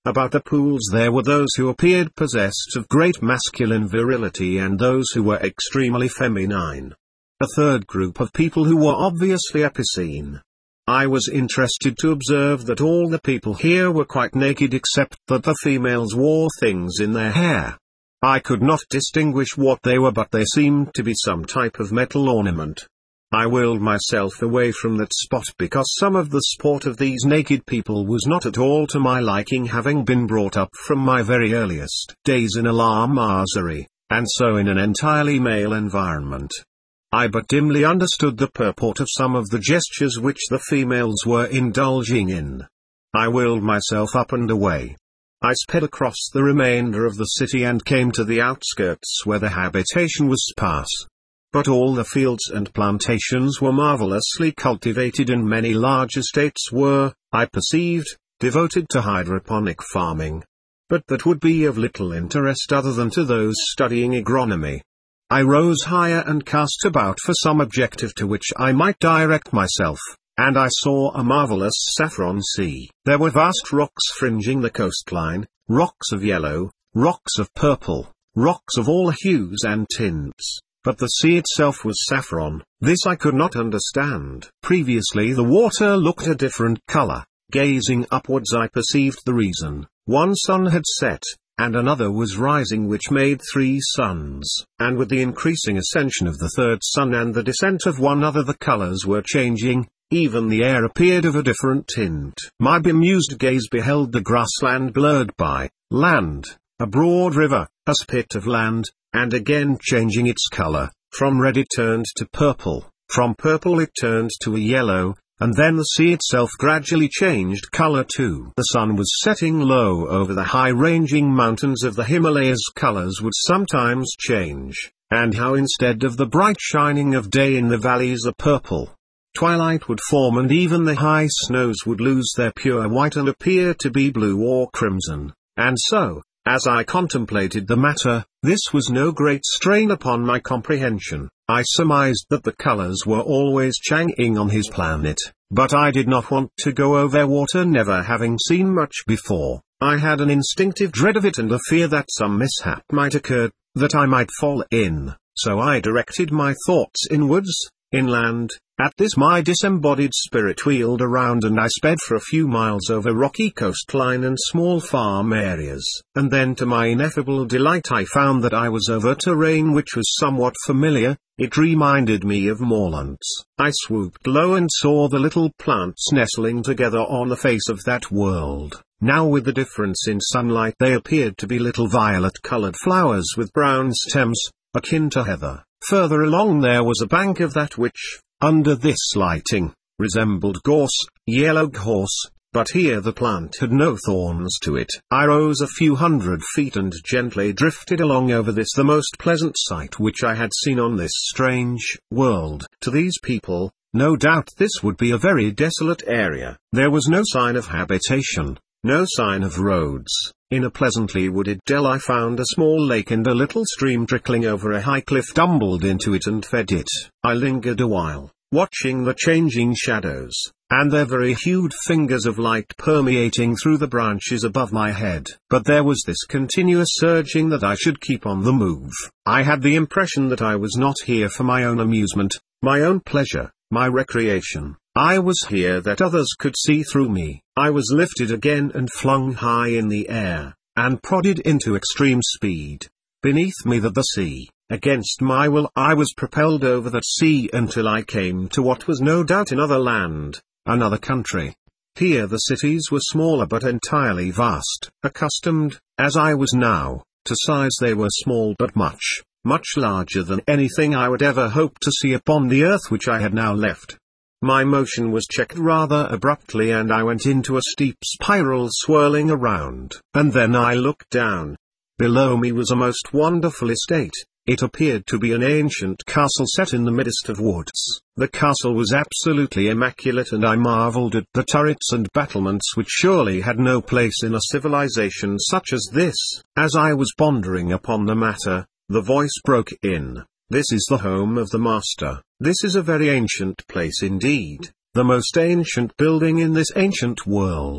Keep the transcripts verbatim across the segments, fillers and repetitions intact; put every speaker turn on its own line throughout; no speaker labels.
About the pools there were those who appeared possessed of great masculine virility and those who were extremely feminine. A third group of people who were obviously epicene. I was interested to observe that all the people here were quite naked except that the females wore things in their hair. I could not distinguish what they were, but they seemed to be some type of metal ornament. I willed myself away from that spot because some of the sport of these naked people was not at all to my liking, having been brought up from my very earliest days in a lamasery, and so in an entirely male environment. I but dimly understood the purport of some of the gestures which the females were indulging in. I willed myself up and away. I sped across the remainder of the city and came to the outskirts where the habitation was sparse. But all the fields and plantations were marvelously cultivated, and many large estates were, I perceived, devoted to hydroponic farming. But that would be of little interest other than to those studying agronomy. I rose higher and cast about for some objective to which I might direct myself, and I saw a marvelous saffron sea. There were vast rocks fringing the coastline, rocks of yellow, rocks of purple, rocks of all hues and tints, but the sea itself was saffron. This I could not understand. Previously the water looked a different color. Gazing upwards I perceived the reason. One sun had set, and another was rising, which made three suns, and with the increasing ascension of the third sun and the descent of one other the colors were changing, even the air appeared of a different tint. My bemused gaze beheld the grassland blurred by land, a broad river, a spit of land, and again changing its color. From red it turned to purple, from purple it turned to a yellow, and then the sea itself gradually changed color too. The sun was setting low over the high-ranging mountains of the Himalayas. Colors would sometimes change, and how instead of the bright shining of day in the valleys a purple twilight would form, and even the high snows would lose their pure white and appear to be blue or crimson. And so, as I contemplated the matter, this was no great strain upon my comprehension. I surmised that the colors were always changing on his planet, but I did not want to go over water, never having seen much before. I had an instinctive dread of it and a fear that some mishap might occur, that I might fall in, so I directed my thoughts inwards, inland. At this my disembodied spirit wheeled around and I sped for a few miles over rocky coastline and small farm areas. And then to my ineffable delight I found that I was over terrain which was somewhat familiar. It reminded me of moorlands. I swooped low and saw the little plants nestling together on the face of that world. Now with the difference in sunlight they appeared to be little violet-colored flowers with brown stems, akin to heather. Further along there was a bank of that which, under this lighting, resembled gorse, yellow gorse, but here the plant had no thorns to it. I rose a few hundred feet and gently drifted along over this the most pleasant sight which I had seen on this strange world. To these people, no doubt this would be a very desolate area. There was no sign of habitation, no sign of roads. In a pleasantly wooded dell I found a small lake, and a little stream trickling over a high cliff tumbled into it and fed it. I lingered a while, watching the changing shadows, and their very hued fingers of light permeating through the branches above my head. But there was this continuous urging that I should keep on the move. I had the impression that I was not here for my own amusement, my own pleasure, my recreation. I was here that others could see through me. I was lifted again and flung high in the air, and prodded into extreme speed. Beneath me that the sea. Against my will I was propelled over that sea until I came to what was no doubt another land, another country. Here the cities were smaller but entirely vast. Accustomed, as I was now, to size they were small but much, much larger than anything I would ever hope to see upon the earth which I had now left. My motion was checked rather abruptly and I went into a steep spiral swirling around. And then I looked down. Below me was a most wonderful estate. It appeared to be an ancient castle set in the midst of woods. The castle was absolutely immaculate and I marveled at the turrets and battlements which surely had no place in a civilization such as this. As I was pondering upon the matter, the voice broke in. This is the home of the master. This is a very ancient place indeed, the most ancient building in this ancient world.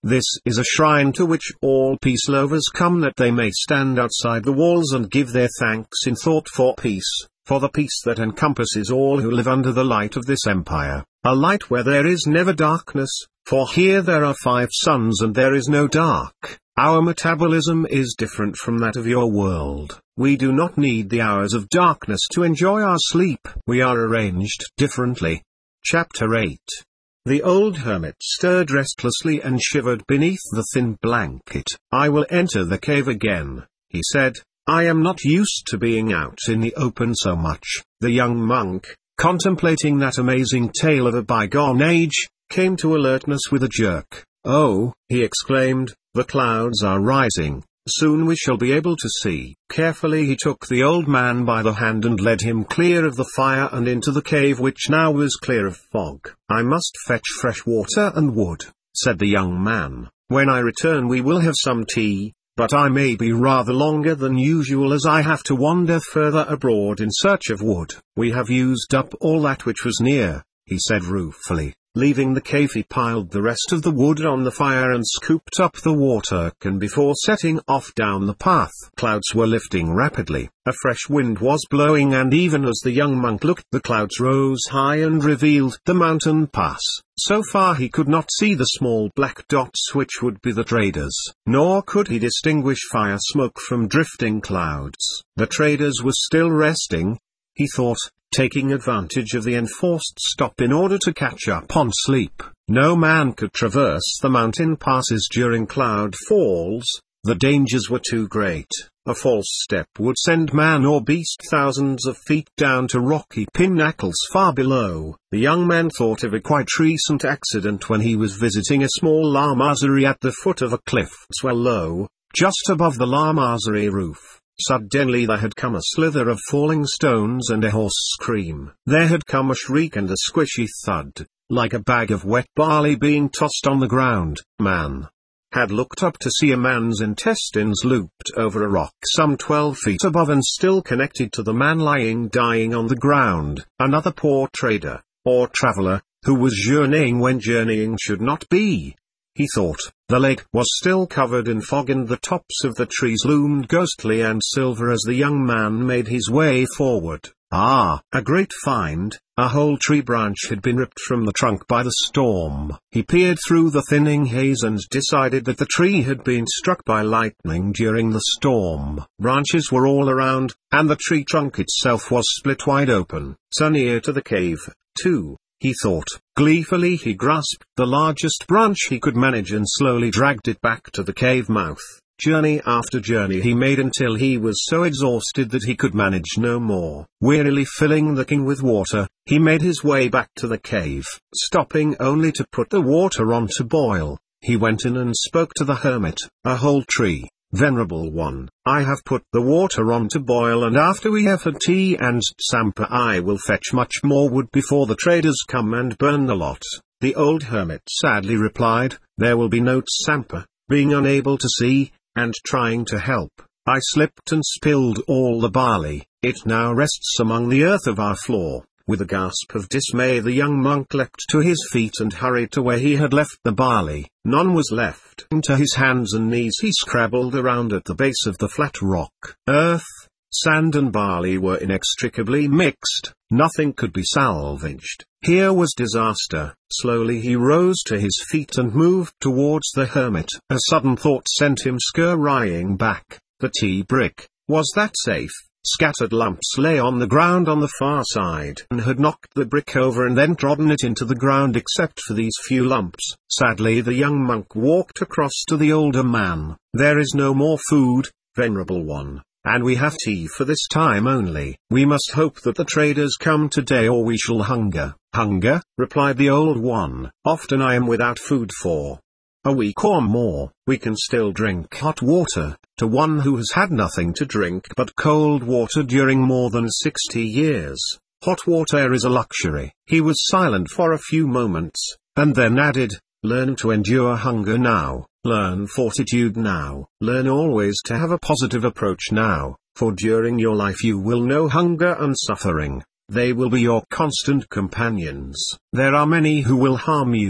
This is a shrine to which all peace lovers come that they may stand outside the walls and give their thanks in thought for peace, for the peace that encompasses all who live under the light of this empire, a light where there is never darkness, for here there are five suns and there is no dark. Our metabolism is different from that of your world. We do not need the hours of darkness to enjoy our sleep. We are arranged differently. Chapter eight. The old hermit stirred restlessly and shivered beneath the thin blanket. I will enter the cave again, he said. I am not used to being out in the open so much. The young monk, contemplating that amazing tale of a bygone age, came to alertness with a jerk. Oh, he exclaimed, the clouds are rising. Soon we shall be able to see. Carefully he took the old man by the hand and led him clear of the fire and into the cave, which now was clear of fog. I must fetch fresh water and wood, said the young man. When I return we will have some tea, but I may be rather longer than usual as I have to wander further abroad in search of wood. We have used up all that which was near, he said ruefully. Leaving the cave he piled the rest of the wood on the fire and scooped up the water can before setting off down the path. Clouds were lifting rapidly, a fresh wind was blowing, and even as the young monk looked the clouds rose high and revealed the mountain pass. So far he could not see the small black dots which would be the traders, nor could he distinguish fire smoke from drifting clouds. The traders were still resting, he thought, taking advantage of the enforced stop in order to catch up on sleep. No man could traverse the mountain passes during cloud falls, the dangers were too great. A false step would send man or beast thousands of feet down to rocky pinnacles far below. The young man thought of a quite recent accident when he was visiting a small lamasery at the foot of a cliff swell low, just above the lamasery roof. Suddenly there had come a slither of falling stones and a hoarse scream. There had come a shriek and a squishy thud, like a bag of wet barley being tossed on the ground. Man had looked up to see a man's intestines looped over a rock some twelve feet above and still connected to the man lying dying on the ground. Another poor trader, or traveler, who was journeying when journeying should not be, he thought. The lake was still covered in fog and the tops of the trees loomed ghostly and silver as the young man made his way forward. Ah, a great find! A whole tree branch had been ripped from the trunk by the storm. He peered through the thinning haze and decided that the tree had been struck by lightning during the storm. Branches were all around, and the tree trunk itself was split wide open. So near to the cave, too, he thought. Gleefully he grasped the largest branch he could manage and slowly dragged it back to the cave mouth. Journey after journey he made until he was so exhausted that he could manage no more. Wearily filling the can with water, he made his way back to the cave. Stopping only to put the water on to boil, he went in and spoke to the hermit. A whole tree, venerable one, I have put the water on to boil, and after we have had tea and sampa I will fetch much more wood before the traders come and burn the lot. The old hermit sadly replied, there will be no sampa. Being unable to see, and trying to help, I slipped and spilled all the barley. It now rests among the earth of our floor. With a gasp of dismay the young monk leapt to his feet and hurried to where he had left the barley. None was left. Into his hands and knees he scrabbled around at the base of the flat rock. Earth, sand and barley were inextricably mixed. Nothing could be salvaged. Here was disaster. Slowly he rose to his feet and moved towards the hermit. A sudden thought sent him scurrying back. The tea brick, was that safe? Scattered lumps lay on the ground on the far side, and had knocked the brick over and then trodden it into the ground except for these few lumps. Sadly the young monk walked across to the older man. There is no more food, venerable one, and we have tea for this time only. We must hope that the traders come today or we shall hunger. Hunger, replied the old one. Often I am without food for a week or more. We can still drink hot water. To one who has had nothing to drink but cold water during more than sixty years, hot water is a luxury. He was silent for a few moments, and then added, learn to endure hunger now, learn fortitude now, learn always to have a positive approach now, for during your life you will know hunger and suffering. They will be your constant companions. There are many who will harm you,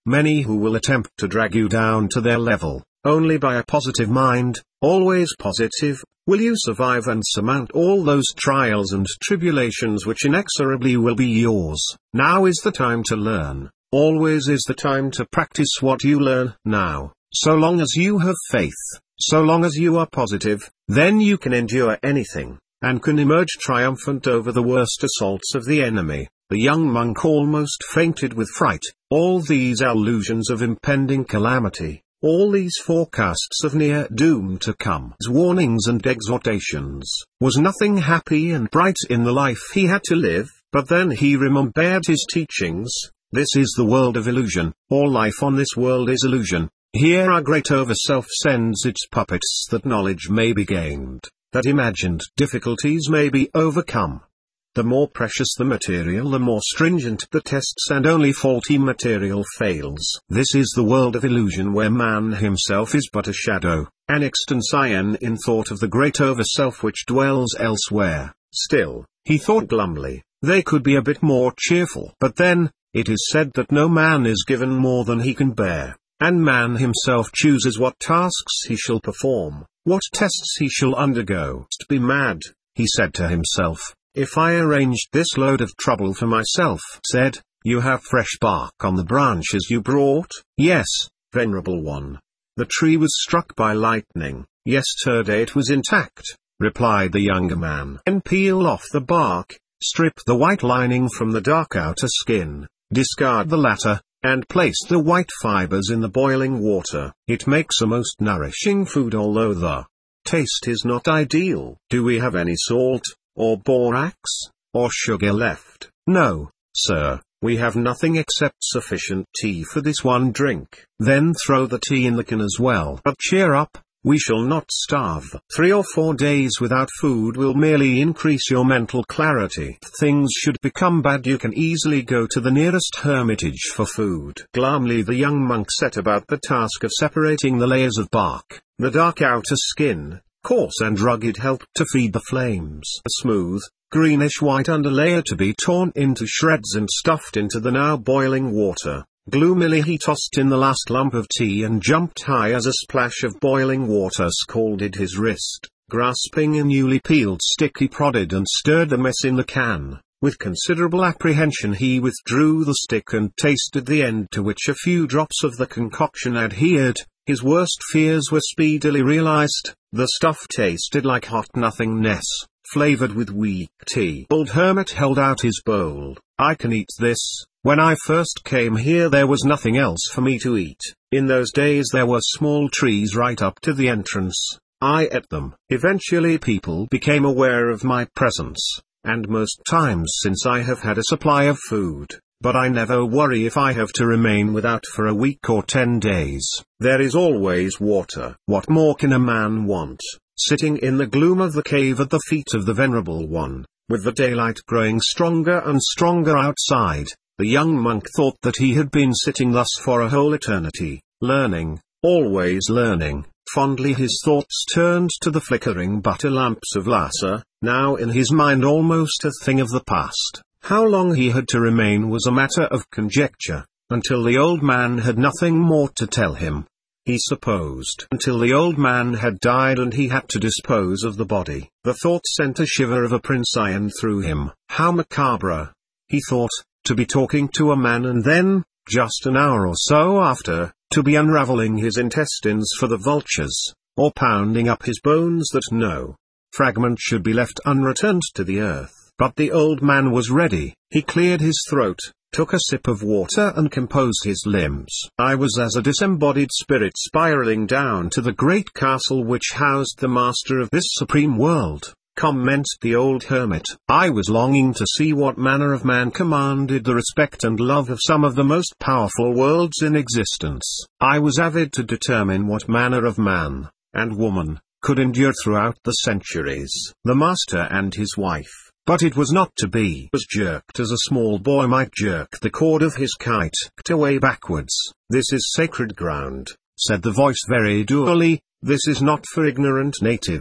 many who will attempt to drag you down to their level. Only by a positive mind, always positive, will you survive and surmount all those trials and tribulations which inexorably will be yours. Now is the time to learn. Always is the time to practice what you learn now. So long as you have faith, so long as you are positive, then you can endure anything, and can emerge triumphant over the worst assaults of the enemy. The young monk almost fainted with fright. All these allusions of impending calamity, all these forecasts of near doom to come, warnings and exhortations, was nothing happy and bright in the life he had to live. But then he remembered his teachings. This is the world of illusion. All life on this world is illusion. Here our great over-self sends its puppets that knowledge may be gained, that imagined difficulties may be overcome. The more precious the material, the more stringent the tests, and only faulty material fails. This is the world of illusion, where man himself is but a shadow, an extension in thought of the great over-self which dwells elsewhere. Still, he thought glumly, they could be a bit more cheerful. But then, it is said that no man is given more than he can bear, and man himself chooses what tasks he shall perform, what tests he shall undergo. To be mad, he said to himself, if I arranged this load of trouble for myself. Said, you have fresh bark on the branches you brought? Yes, venerable one. The tree was struck by lightning. Yesterday it was intact, replied the younger man. Then peel off the bark, strip the white lining from the dark outer skin, discard the latter, and place the white fibers in the boiling water. It makes a most nourishing food, although the taste is not ideal. Do we have any salt, or borax, or sugar left? No, sir, we have nothing except sufficient tea for this one drink. Then throw the tea in the can as well. But cheer up, we shall not starve. Three or four days without food will merely increase your mental clarity. If things should become bad, you can easily go to the nearest hermitage for food. Glumly the young monk set about the task of separating the layers of bark. The dark outer skin, coarse and rugged, helped to feed the flames. A smooth, greenish-white underlayer to be torn into shreds and stuffed into the now boiling water. Gloomily he tossed in the last lump of tea and jumped high as a splash of boiling water scalded his wrist. Grasping a newly peeled stick, he prodded and stirred the mess in the can. With considerable apprehension he withdrew the stick and tasted the end, to which a few drops of the concoction adhered. His worst fears were speedily realized. The stuff tasted like hot nothingness, flavored with weak tea. Old hermit held out his bowl. I can eat this. When I first came here there was nothing else for me to eat. In those days there were small trees right up to the entrance. I ate them. Eventually people became aware of my presence, and most times since I have had a supply of food. But I never worry if I have to remain without for a week or ten days. There is always water. What more can a man want? Sitting in the gloom of the cave at the feet of the Venerable One, with the daylight growing stronger and stronger outside, the young monk thought that he had been sitting thus for a whole eternity, learning, always learning. Fondly his thoughts turned to the flickering butter lamps of Lhasa, now in his mind almost a thing of the past. How long he had to remain was a matter of conjecture, until the old man had nothing more to tell him. He supposed until the old man had died and he had to dispose of the body. The thought sent a shiver of apprehension through him. How macabre, he thought, to be talking to a man and then, just an hour or so after, to be unraveling his intestines for the vultures, or pounding up his bones that no fragment should be left unreturned to the earth. But the old man was ready. He cleared his throat, took a sip of water and composed his limbs. I was as a disembodied spirit spiraling down to the great castle which housed the master of this supreme world, commented the old hermit. I was longing to see what manner of man commanded the respect and love of some of the most powerful worlds in existence. I was avid to determine what manner of man, and woman, could endure throughout the centuries. The master and his wife. But it was not to be. Was jerked as a small boy might jerk the cord of his kite away backwards. This is sacred ground, said the voice very dully. This is not for ignorant natives.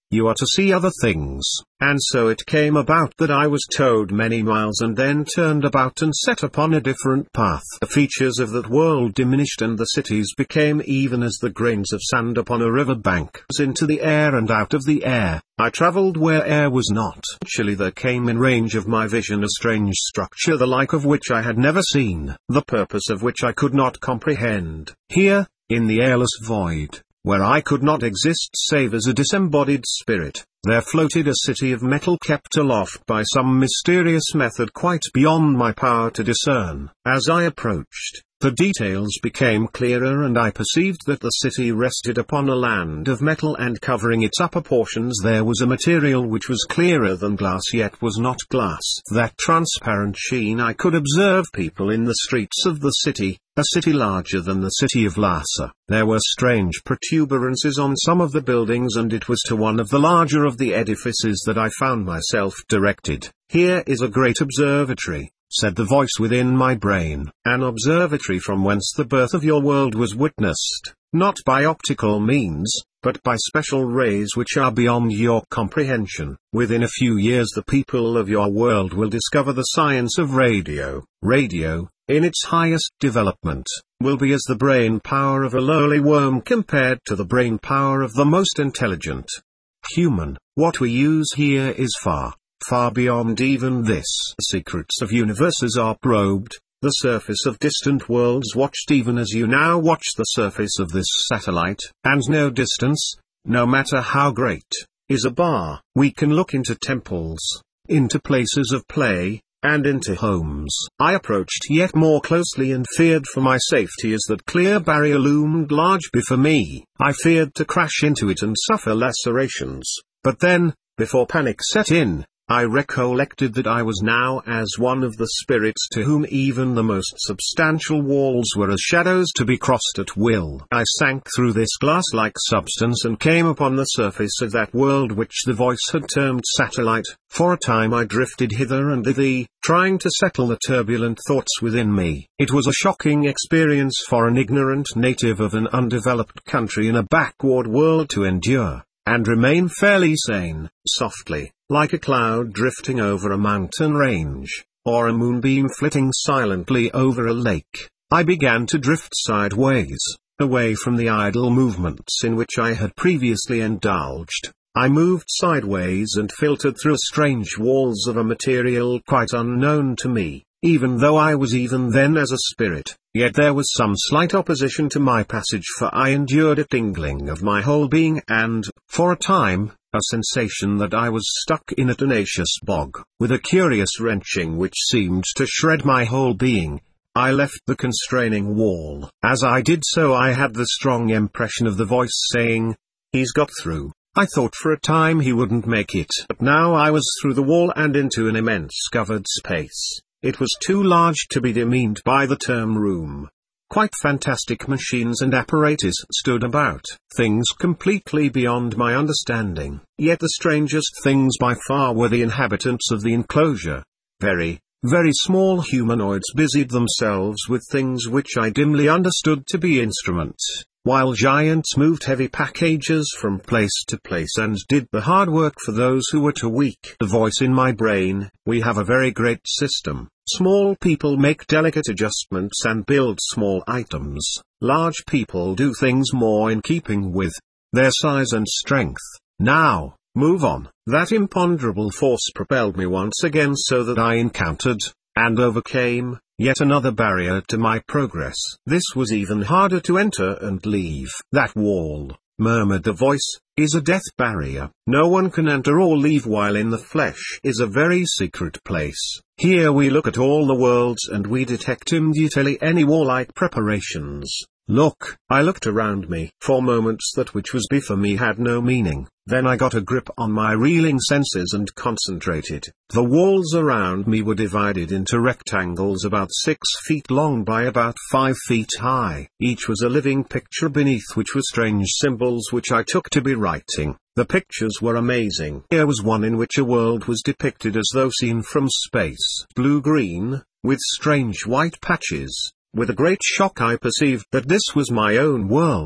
you are to see other things. And so it came about that I was towed many miles and then turned about and set upon a different path. The features of that world diminished and the cities became even as the grains of sand upon a river bank. Into the air and out of the air, I travelled where air was not. Actually there came in range of my vision a strange structure the like of which I had never seen, the purpose of which I could not comprehend. Here, in the airless void, where I could not exist save as a disembodied spirit, there floated a city of metal kept aloft by some mysterious method quite beyond my power to discern. As I approached, the details became clearer and I perceived that the city rested upon a land of metal and covering its upper portions there was a material which was clearer than glass yet was not glass. That transparent sheen I could observe people in the streets of the city, a city larger than the city of Lhasa. There were strange protuberances on some of the buildings and it was to one of the larger of the edifices that I found myself directed. Here is a great observatory, said the voice within my brain. An observatory from whence the birth of your world was witnessed, not by optical means, but by special rays which are beyond your comprehension. Within a few years the people of your world will discover the science of radio. Radio, in its highest development, will be as the brain power of a lowly worm compared to the brain power of the most intelligent human. What we use here is far, far beyond even this. The secrets of universes are probed, the surface of distant worlds watched even as you now watch the surface of this satellite, and no distance, no matter how great, is a bar. We can look into temples, into places of play, and into homes. I approached yet more closely and feared for my safety as that clear barrier loomed large before me. I feared to crash into it and suffer lacerations. But then, before panic set in, I recollected that I was now as one of the spirits to whom even the most substantial walls were as shadows to be crossed at will. I sank through this glass-like substance and came upon the surface of that world which the voice had termed satellite. For a time I drifted hither and thither, trying to settle the turbulent thoughts within me. It was a shocking experience for an ignorant native of an undeveloped country in a backward world to endure, and remain fairly sane. Softly, like a cloud drifting over a mountain range, or a moonbeam flitting silently over a lake, I began to drift sideways, away from the idle movements in which I had previously indulged. I moved sideways and filtered through strange walls of a material quite unknown to me, even though I was even then as a spirit. Yet there was some slight opposition to my passage, for I endured a tingling of my whole being and, for a time, a sensation that I was stuck in a tenacious bog. With a curious wrenching which seemed to shred my whole being, I left the constraining wall. As I did so I had the strong impression of the voice saying, "He's got through." I thought for a time he wouldn't make it. But now I was through the wall and into an immense covered space. It was too large to be demeaned by the term room. Quite fantastic machines and apparatus stood about, things completely beyond my understanding. Yet the strangest things by far were the inhabitants of the enclosure. Very, very small humanoids busied themselves with things which I dimly understood to be instruments, while giants moved heavy packages from place to place and did the hard work for those who were too weak. The voice in my brain, "We have a very great system. Small people make delicate adjustments and build small items. Large people do things more in keeping with their size and strength. Now, move on." That imponderable force propelled me once again so that I encountered, and overcame, yet another barrier to my progress. This was even harder to enter and leave. "That wall," murmured the voice, "is a death barrier. No one can enter or leave while in the flesh. It is a very secret place. Here we look at all the worlds and we detect immediately any warlike preparations. Look." I looked around me. For moments that which was before me had no meaning. Then I got a grip on my reeling senses and concentrated. The walls around me were divided into rectangles about six feet long by about five feet high. Each was a living picture beneath which were strange symbols which I took to be writing. The pictures were amazing. Here was one in which a world was depicted as though seen from space. Blue-green, with strange white patches. With a great shock I perceived that this was my own world.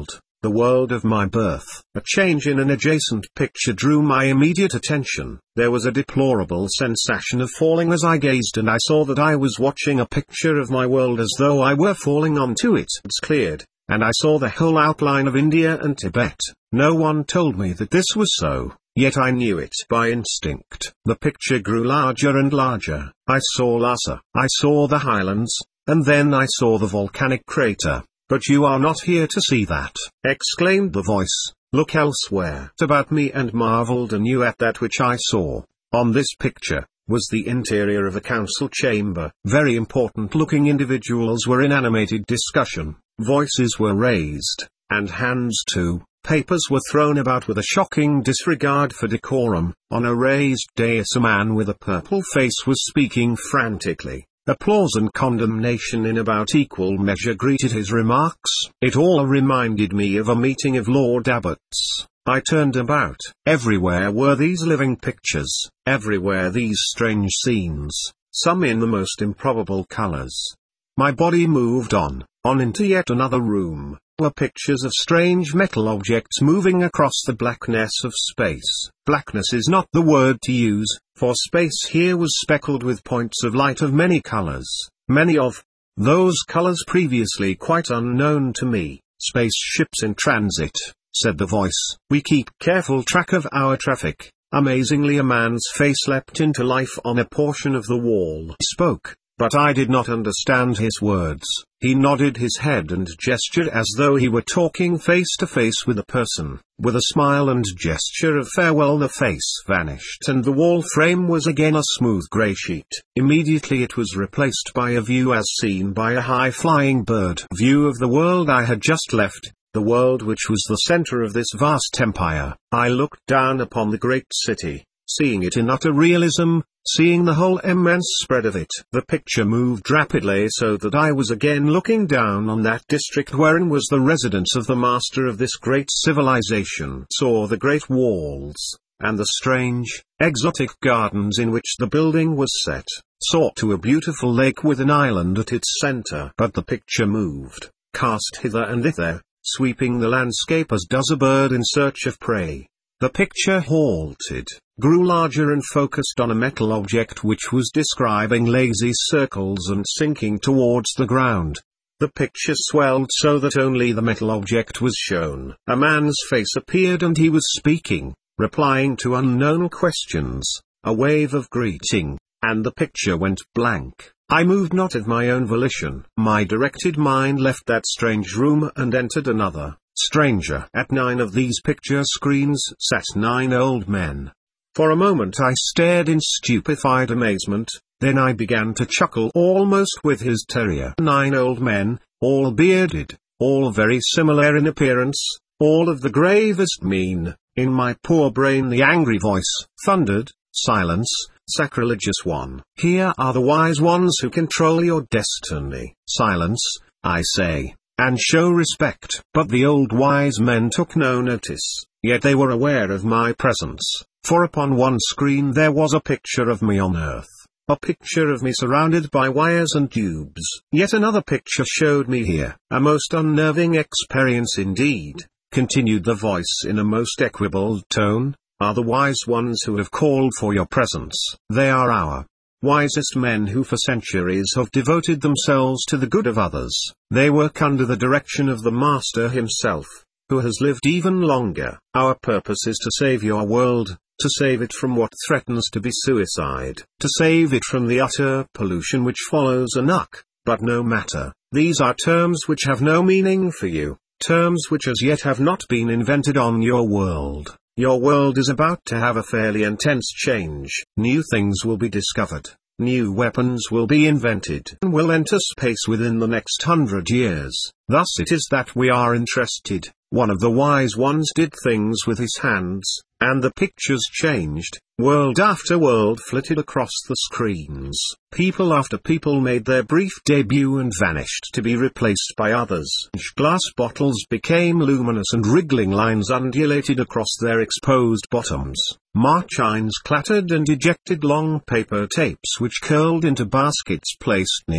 the world of my birth. A change in an adjacent picture drew my immediate attention. There was a deplorable sensation of falling as I gazed, and I saw that I was watching a picture of my world as though I were falling onto it. It's cleared, and I saw the whole outline of India and Tibet. No one told me that this was so, yet I knew it by instinct. The picture grew larger and larger. I saw Lhasa, I saw the highlands, and then I saw the volcanic crater. "But you are not here to see that," exclaimed the voice. "Look elsewhere." About me, and marveled anew at that which I saw. On this picture was the interior of a council chamber. Very important-looking individuals were in animated discussion. Voices were raised, and hands too. Papers were thrown about with a shocking disregard for decorum. On a raised dais a man with a purple face was speaking frantically. Applause and condemnation in about equal measure greeted his remarks. It all reminded me of a meeting of Lord Abbots. I turned about. Everywhere were these living pictures, everywhere these strange scenes, some in the most improbable colors. My body moved on, on into yet another room. Were pictures of strange metal objects moving across the blackness of space. Blackness is not the word to use, for space here was speckled with points of light of many colors, many of those colors previously quite unknown to me. "Spaceships in transit," said the voice. "We keep careful track of our traffic." Amazingly, a man's face leapt into life on a portion of the wall. He spoke, but I did not understand his words. He nodded his head and gestured as though he were talking face to face with a person. With a smile and gesture of farewell the face vanished, and the wall frame was again a smooth grey sheet. Immediately it was replaced by a view as seen by a high-flying bird. View of the world I had just left, the world which was the center of this vast empire. I looked down upon the great city, seeing it in utter realism, seeing the whole immense spread of it. The picture moved rapidly so that I was again looking down on that district wherein was the residence of the master of this great civilization. Saw the great walls, and the strange, exotic gardens in which the building was set. Saw to a beautiful lake with an island at its center. But the picture moved, cast hither and thither, sweeping the landscape as does a bird in search of prey. The picture halted, grew larger and focused on a metal object which was describing lazy circles and sinking towards the ground. The picture swelled so that only the metal object was shown. A man's face appeared and he was speaking, replying to unknown questions, a wave of greeting, and the picture went blank. I moved not of my own volition. My directed mind left that strange room and entered another, stranger. At nine of these picture screens sat nine old men. For a moment I stared in stupefied amazement, then I began to chuckle almost with hysteria. Nine old men, all bearded, all very similar in appearance, all of the gravest mien. In my poor brain the angry voice thundered, "Silence, sacrilegious one. Here are the wise ones who control your destiny. Silence, I say, and show respect." But the old wise men took no notice, yet they were aware of my presence, for upon one screen there was a picture of me on earth, a picture of me surrounded by wires and tubes. Yet another picture showed me here. A most unnerving experience indeed, continued the voice in a most equable tone, are the wise ones who have called for your presence. They are our wisest men who for centuries have devoted themselves to the good of others. They work under the direction of the Master himself, who has lived even longer. Our purpose is to save your world, to save it from what threatens to be suicide, to save it from the utter pollution which follows a knock. But no matter, these are terms which have no meaning for you, terms which as yet have not been invented on your world. Your world is about to have a fairly intense change. New things will be discovered, new weapons will be invented, and will enter space within the next hundred years. Thus it is that we are interested. One of the wise ones did things with his hands, and the pictures changed. World after world flitted across the screens. People after people made their brief debut and vanished to be replaced by others. Glass bottles became luminous and wriggling lines undulated across their exposed bottoms. Marchines clattered and ejected long paper tapes which curled into baskets placed near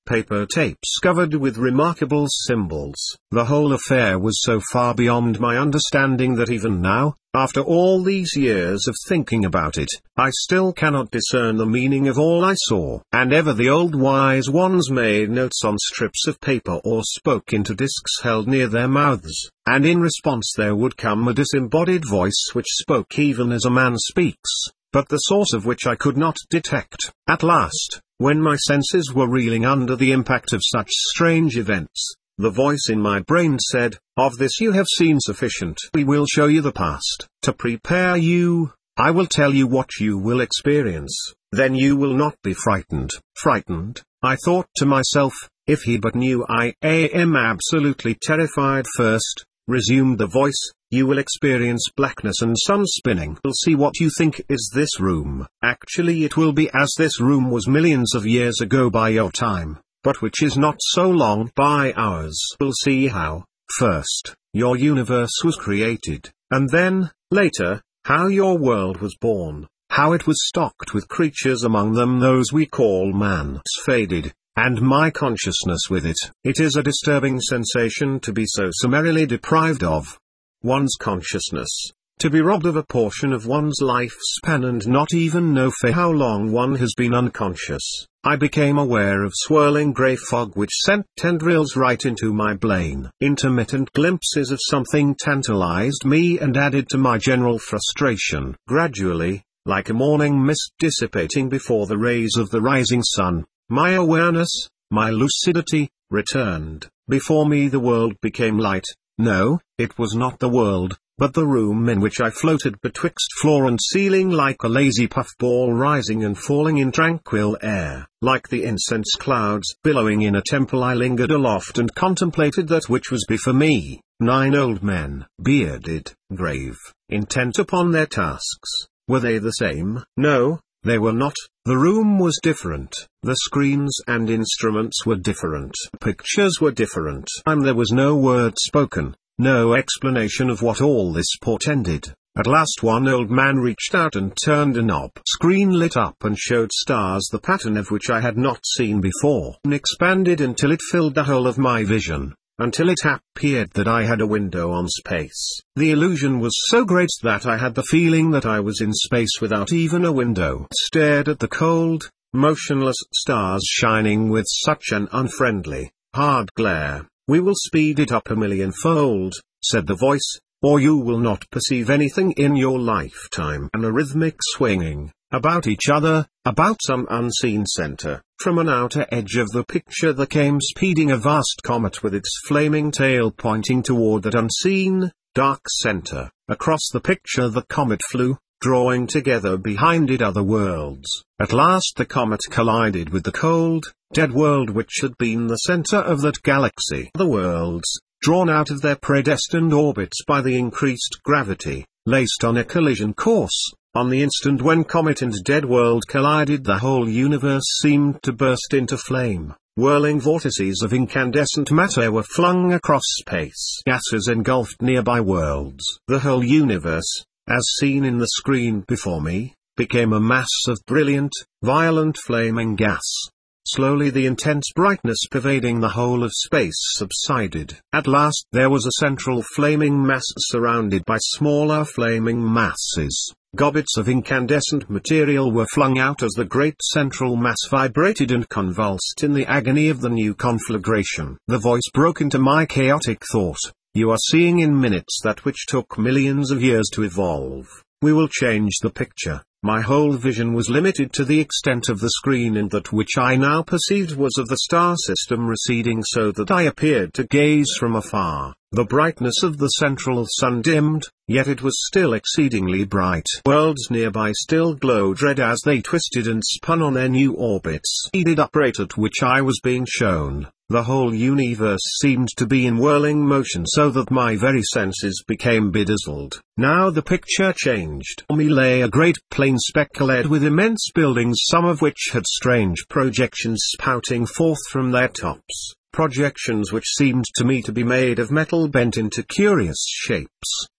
paper tapes covered with remarkable symbols. The whole affair was so far beyond my understanding that even now, after all these years of thinking about it, I still cannot discern the meaning of all I saw. And ever the old wise ones made notes on strips of paper or spoke into discs held near their mouths, and in response there would come a disembodied voice which spoke even as a man speaks, but the source of which I could not detect. At last, when my senses were reeling under the impact of such strange events, the voice in my brain said, "Of this you have seen sufficient. We will show you the past. To prepare you, I will tell you what you will experience. Then you will not be frightened." Frightened, I thought to myself, if he but knew I am absolutely terrified. "First," resumed the voice, "you will experience blackness and sun spinning. You'll see what you think is this room. Actually it will be as this room was millions of years ago by your time, but which is not so long by ours. You'll see how, first, your universe was created, and then, later, how your world was born, how it was stocked with creatures, among them those we call man. Faded, and my consciousness with it. It is a disturbing sensation to be so summarily deprived of one's consciousness, to be robbed of a portion of one's lifespan and not even know for how long one has been unconscious. I became aware of swirling grey fog which sent tendrils right into my brain. Intermittent glimpses of something tantalized me and added to my general frustration. Gradually, like a morning mist dissipating before the rays of the rising sun, my awareness, my lucidity, returned. Before me the world became light. No, it was not the world, but the room in which I floated betwixt floor and ceiling like a lazy puffball rising and falling in tranquil air. Like the incense clouds billowing in a temple, I lingered aloft and contemplated that which was before me. Nine old men, bearded, grave, intent upon their tasks. Were they the same? No, they were not. The room was different. The screens and instruments were different. Pictures were different. And there was no word spoken, no explanation of what all this portended. At last one old man reached out and turned a knob. Screen lit up and showed stars, the pattern of which I had not seen before. And expanded until it filled the whole of my vision, until it appeared that I had a window on space. The illusion was so great that I had the feeling that I was in space without even a window. Stared at the cold, motionless stars shining with such an unfriendly, hard glare. "We will speed it up a millionfold," said the voice, "or you will not perceive anything in your lifetime." And a rhythmic swinging about each other, about some unseen center. From an outer edge of the picture there came speeding a vast comet with its flaming tail pointing toward that unseen, dark center. Across the picture the comet flew, drawing together behind it other worlds. At last the comet collided with the cold, dead world which had been the center of that galaxy. The worlds, drawn out of their predestined orbits by the increased gravity, laced on a collision course. On the instant when comet and dead world collided, the whole universe seemed to burst into flame. Whirling vortices of incandescent matter were flung across space. Gases engulfed nearby worlds. The whole universe, as seen in the screen before me, became a mass of brilliant, violent flaming gas. Slowly the intense brightness pervading the whole of space subsided. At last there was a central flaming mass surrounded by smaller flaming masses. Gobbets of incandescent material were flung out as the great central mass vibrated and convulsed in the agony of the new conflagration. The voice broke into my chaotic thought. "You are seeing in minutes that which took millions of years to evolve. We will change the picture." My whole vision was limited to the extent of the screen, and that which I now perceived was of the star system receding so that I appeared to gaze from afar. The brightness of the central sun dimmed, yet it was still exceedingly bright. Worlds nearby still glowed red as they twisted and spun on their new orbits. Speeded up rate at which I was being shown, the whole universe seemed to be in whirling motion so that my very senses became bedazzled. Now the picture changed. Before me lay a great plain speckled with immense buildings, some of which had strange projections spouting forth from their tops. Projections which seemed to me to be made of metal bent into curious shapes.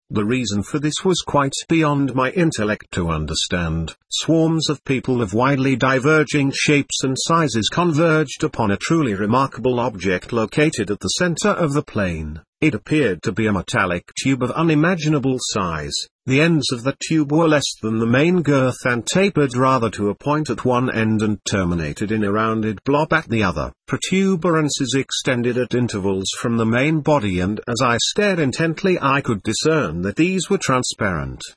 The reason for this was quite beyond my intellect to understand. Swarms of people of widely diverging shapes and sizes converged upon a truly remarkable object located at the center of the plane. It appeared to be a metallic tube of unimaginable size. The ends of the tube were less than the main girth and tapered rather to a point at one end and terminated in a rounded blob at the other. Protuberances extended at intervals from the main body, and as I stared intently I could discern that these were transparent.